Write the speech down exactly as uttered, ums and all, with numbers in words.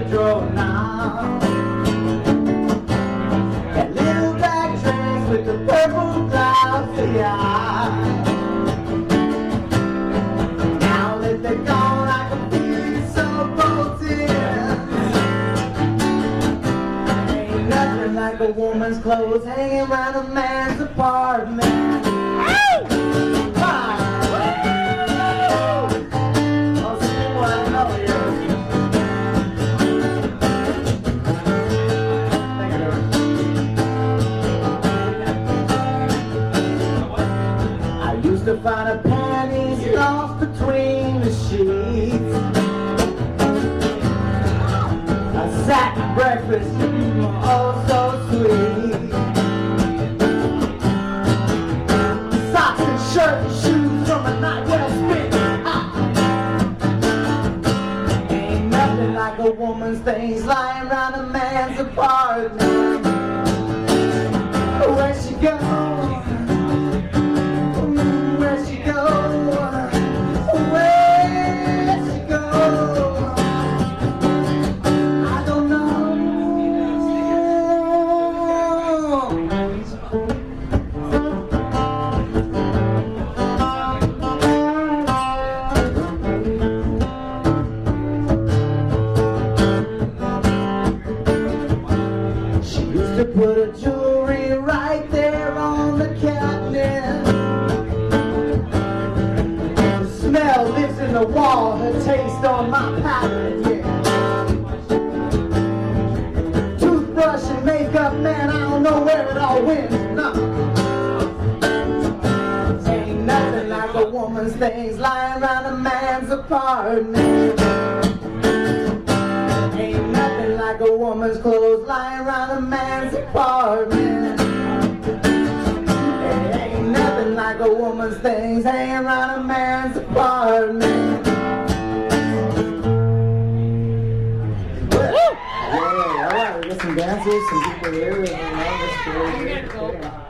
Pedro now. That little black dress with the purple clouds of the eye. Now that they're gone, I can feel it so potent. Ain't nothing like a woman's clothes hanging around a man's apartment. To find a panties lost between the sheets. A satin breakfast, oh so sweet. Socks and shirt and shoes from a night well spent. Ah. Ain't nothing like a woman's things lying around a man's apartment. Where she goes? To put her jewelry right there on the cabinet. The smell lives in the wall, her taste on my palate, yeah. Toothbrush and makeup, man, I don't know where it all went, no. Ain't nothing like a woman's things lying around a man's apartment. Ain't nothing like a woman's clothes lying around a man's apartment. Ain't nothing like a woman's things hanging around a man's apartment. Yeah, alright, we got some dancers, some people here, and all this